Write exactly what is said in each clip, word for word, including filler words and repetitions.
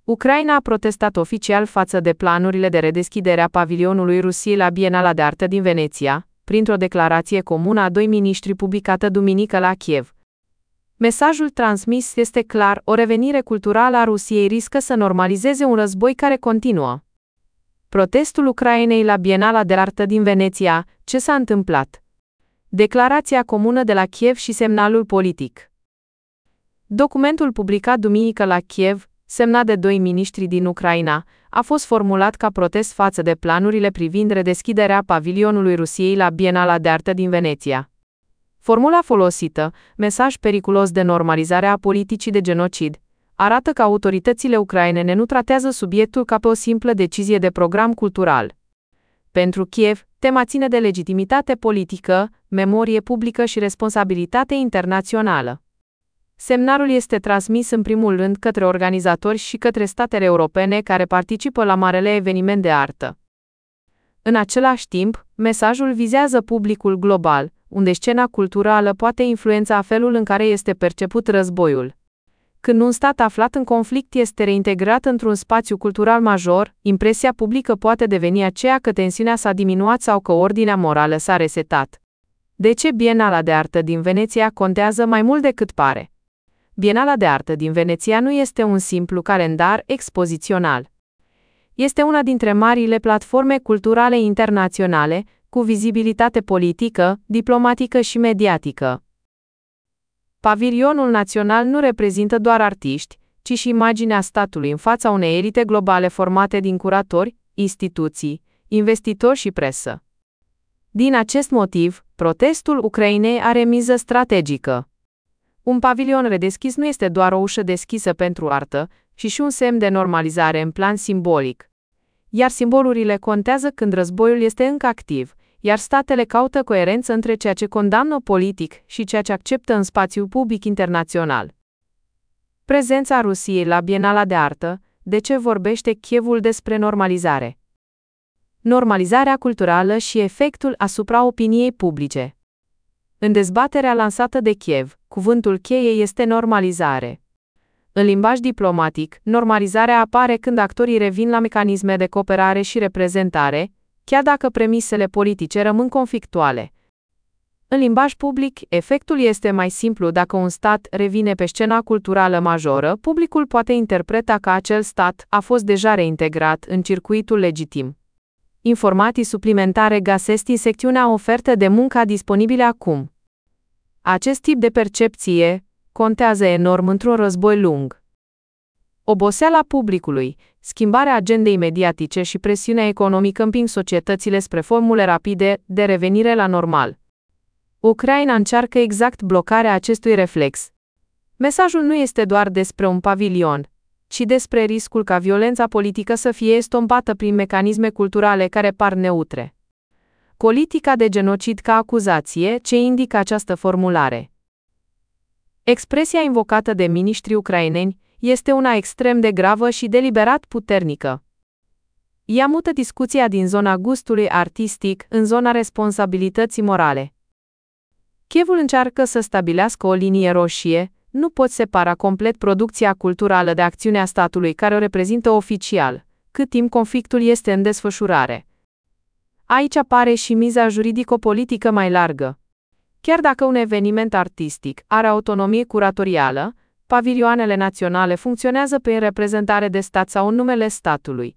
Ucraina a protestat oficial față de planurile de redeschidere a pavilionului Rusiei la Bienala de Artă din Veneția, printr-o declarație comună a doi miniștri publicată duminică la Kiev. Mesajul transmis este clar: o revenire culturală a Rusiei riscă să normalizeze un război care continuă. Protestul Ucrainei la Bienala de Artă din Veneția: ce s-a întâmplat? Declarația comună de la Kiev și semnalul politic. Documentul publicat duminică la Kiev, semnat de doi miniștri din Ucraina, a fost formulat ca protest față de planurile privind redeschiderea pavilionului Rusiei la Bienala de Artă din Veneția. Formula folosită, mesaj periculos de normalizare a politicii de genocid, arată că autoritățile ucrainene nu tratează subiectul ca pe o simplă decizie de program cultural. Pentru Kiev, tema ține de legitimitate politică, memorie publică și responsabilitate internațională. Semnalul este transmis în primul rând către organizatori și către statele europene care participă la marele eveniment de artă. În același timp, mesajul vizează publicul global, unde scena culturală poate influența felul în care este perceput războiul. Când un stat aflat în conflict este reintegrat într-un spațiu cultural major, impresia publică poate deveni aceea că tensiunea s-a diminuat sau că ordinea morală s-a resetat. De ce Bienala de Artă din Veneția contează mai mult decât pare? Bienala de Artă din Veneția nu este un simplu calendar expozițional. Este una dintre marile platforme culturale internaționale, cu vizibilitate politică, diplomatică și mediatică. Pavilionul național nu reprezintă doar artiști, ci și imaginea statului în fața unei elite globale formate din curatori, instituții, investitori și presă. Din acest motiv, protestul Ucrainei are miză strategică. Un pavilion redeschis nu este doar o ușă deschisă pentru artă, ci și un semn de normalizare în plan simbolic. Iar simbolurile contează când războiul este încă activ, iar statele caută coerență între ceea ce condamnă politic și ceea ce acceptă în spațiul public internațional. Prezența Rusiei la Bienala de Artă: de ce vorbește Kievul despre normalizare? Normalizarea culturală și efectul asupra opiniei publice. În dezbaterea lansată de Kiev, cuvântul cheie este normalizare. În limbaj diplomatic, normalizarea apare când actorii revin la mecanisme de cooperare și reprezentare, chiar dacă premisele politice rămân conflictuale. În limbaj public, efectul este mai simplu: dacă un stat revine pe scena culturală majoră, publicul poate interpreta că acel stat a fost deja reintegrat în circuitul legitim. Informații suplimentare găsesc în secțiunea Ofertă de muncă disponibile acum. Acest tip de percepție contează enorm într-un război lung. Oboseala publicului, schimbarea agendei mediatice și presiunea economică împing societățile spre formule rapide de revenire la normal. Ucraina încearcă exact blocarea acestui reflex. Mesajul nu este doar despre un pavilion, ci despre riscul ca violența politică să fie estompată prin mecanisme culturale care par neutre. Politica de genocid ca acuzație: ce indică această formulare? Expresia invocată de miniștrii ucraineni este una extrem de gravă și deliberat puternică. Ea mută discuția din zona gustului artistic în zona responsabilității morale. Kievul încearcă să stabilească o linie roșie: nu poți separa complet producția culturală de acțiunea statului care o reprezintă oficial, cât timp conflictul este în desfășurare. Aici apare și miza juridico-politică mai largă. Chiar dacă un eveniment artistic are autonomie curatorială, pavilioanele naționale funcționează prin reprezentare de stat sau în numele statului.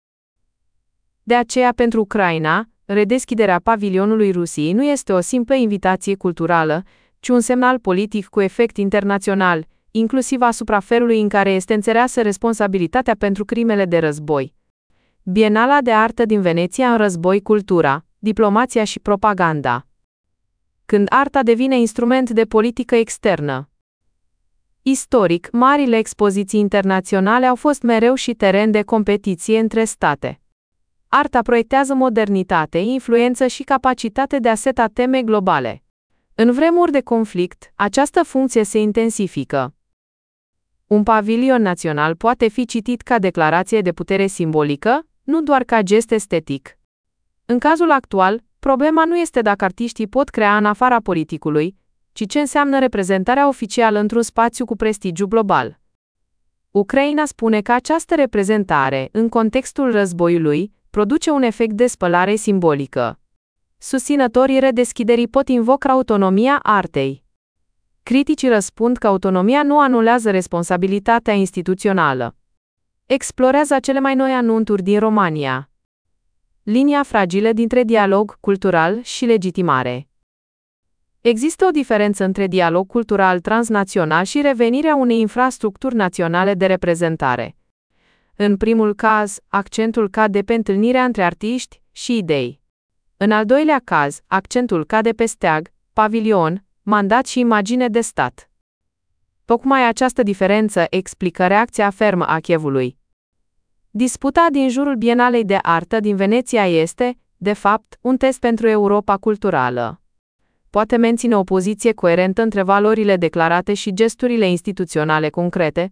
De aceea, pentru Ucraina, redeschiderea pavilionului Rusiei nu este o simplă invitație culturală, ci un semnal politic cu efect internațional, inclusiv asupra felului în care este înțeleasă responsabilitatea pentru crimele de război. Bienala de Artă din Veneția în război: cultura, diplomația și propaganda. Când arta devine instrument de politică externă. Istoric, marile expoziții internaționale au fost mereu și teren de competiție între state. Arta proiectează modernitate, influență și capacitate de a seta teme globale. În vremuri de conflict, această funcție se intensifică. Un pavilion național poate fi citit ca declarație de putere simbolică, nu doar ca gest estetic. În cazul actual, problema nu este dacă artiștii pot crea în afara politicului, ci ce înseamnă reprezentarea oficială într-un spațiu cu prestigiu global. Ucraina spune că această reprezentare, în contextul războiului, produce un efect de spălare simbolică. Susținătorii redeschiderii pot invoca autonomia artei. Criticii răspund că autonomia nu anulează responsabilitatea instituțională. Explorează cele mai noi anunțuri din România. Linia fragilă dintre dialog cultural și legitimare. Există o diferență între dialog cultural transnațional și revenirea unei infrastructuri naționale de reprezentare. În primul caz, accentul cade pe întâlnirea între artiști și idei. În al doilea caz, accentul cade pe steag, pavilion, mandat și imagine de stat. Tocmai această diferență explică reacția fermă a Chievului. Disputa din jurul Bienalei de Artă din Veneția este, de fapt, un test pentru Europa culturală. Poate menține o poziție coerentă între valorile declarate și gesturile instituționale concrete?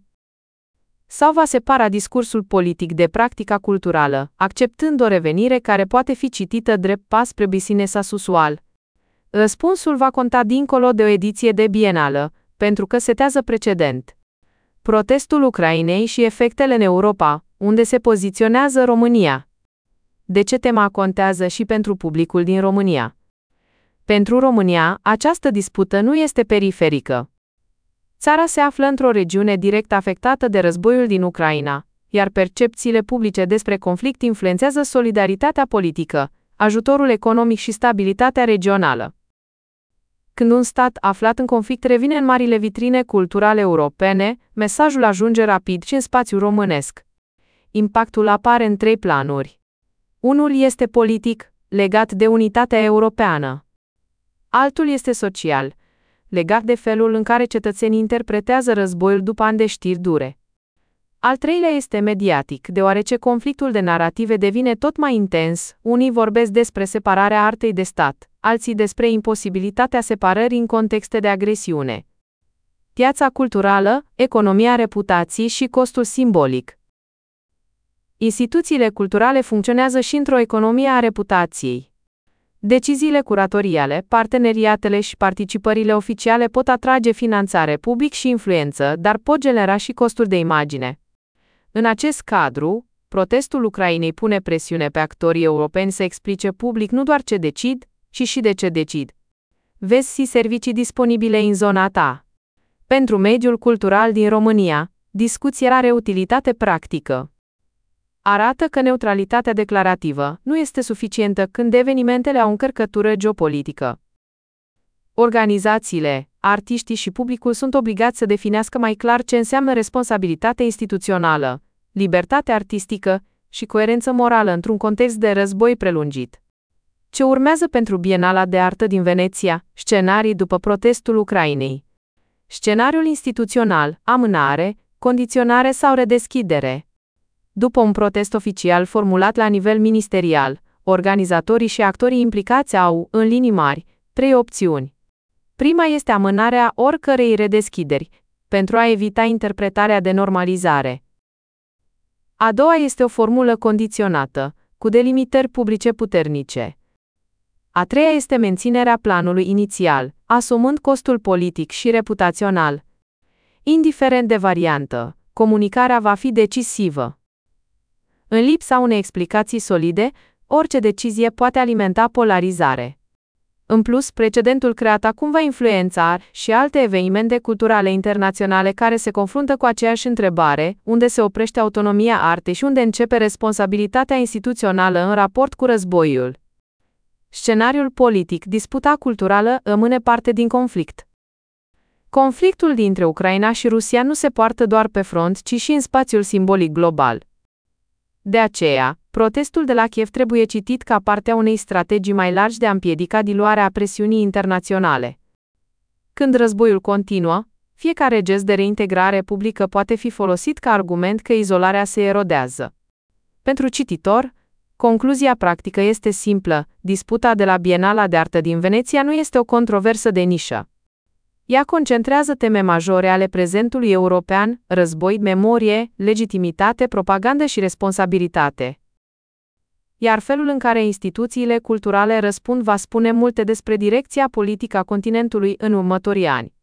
Sau va separa discursul politic de practica culturală, acceptând o revenire care poate fi citită drept pas spre business as usual? Răspunsul va conta dincolo de o ediție de bienală, pentru că setează precedent. Protestul Ucrainei și efectele în Europa, unde se poziționează România. De ce tema contează și pentru publicul din România? Pentru România, această dispută nu este periferică. Țara se află într-o regiune direct afectată de războiul din Ucraina, iar percepțiile publice despre conflict influențează solidaritatea politică, ajutorul economic și stabilitatea regională. Când un stat aflat în conflict revine în marile vitrine culturale europene, mesajul ajunge rapid și în spațiul românesc. Impactul apare în trei planuri. Unul este politic, legat de unitatea europeană. Altul este social, legat de felul în care cetățenii interpretează războiul după ani de știri dure. Al treilea este mediatic, deoarece conflictul de narative devine tot mai intens, unii vorbesc despre separarea artei de stat, alții despre imposibilitatea separării în contexte de agresiune. Piața culturală, economia reputației și costul simbolic. Instituțiile culturale funcționează și într-o economie a reputației. Deciziile curatoriale, parteneriatele și participările oficiale pot atrage finanțare public și influență, dar pot genera și costuri de imagine. În acest cadru, protestul Ucrainei pune presiune pe actorii europeni să explice public nu doar ce decid, ci și de ce decid. Vezi și servicii disponibile în zona ta. Pentru mediul cultural din România, discuția are utilitate practică. Arată că neutralitatea declarativă nu este suficientă când evenimentele au încărcătură geopolitică. Organizațiile, artiștii și publicul sunt obligați să definească mai clar ce înseamnă responsabilitate instituțională, libertate artistică și coerență morală într-un context de război prelungit. Ce urmează pentru Bienala de Artă din Veneția? Scenarii după protestul Ucrainei. Scenariul instituțional, amânare, condiționare sau redeschidere. După un protest oficial formulat la nivel ministerial, organizatorii și actorii implicați au, în linii mari, trei opțiuni. Prima este amânarea oricărei redeschideri, pentru a evita interpretarea de normalizare. A doua este o formulă condiționată, cu delimitări publice puternice. A treia este menținerea planului inițial, asumând costul politic și reputațional. Indiferent de variantă, comunicarea va fi decisivă. În lipsa unei explicații solide, orice decizie poate alimenta polarizare. În plus, precedentul creat acum va influența și alte evenimente culturale internaționale care se confruntă cu aceeași întrebare, unde se oprește autonomia artei și unde începe responsabilitatea instituțională în raport cu războiul. Scenariul politic, disputa culturală, rămâne parte din conflict. Conflictul dintre Ucraina și Rusia nu se poartă doar pe front, ci și în spațiul simbolic global. De aceea, protestul de la Kiev trebuie citit ca partea unei strategii mai largi de a împiedica diluarea presiunii internaționale. Când războiul continuă, fiecare gest de reintegrare publică poate fi folosit ca argument că izolarea se erodează. Pentru cititor, concluzia practică este simplă: disputa de la Bienala de Artă din Veneția nu este o controversă de nișă. Ea concentrează teme majore ale prezentului european: război, memorie, legitimitate, propagandă și responsabilitate. Iar felul în care instituțiile culturale răspund va spune multe despre direcția politică a continentului în următorii ani.